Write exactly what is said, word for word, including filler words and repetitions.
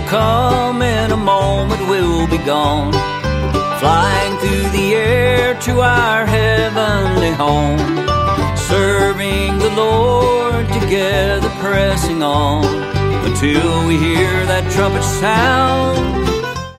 will come, in a moment we'll be gone, flying through the air to our heavenly home, serving the Lord together, pressing on, until we hear that trumpet sound.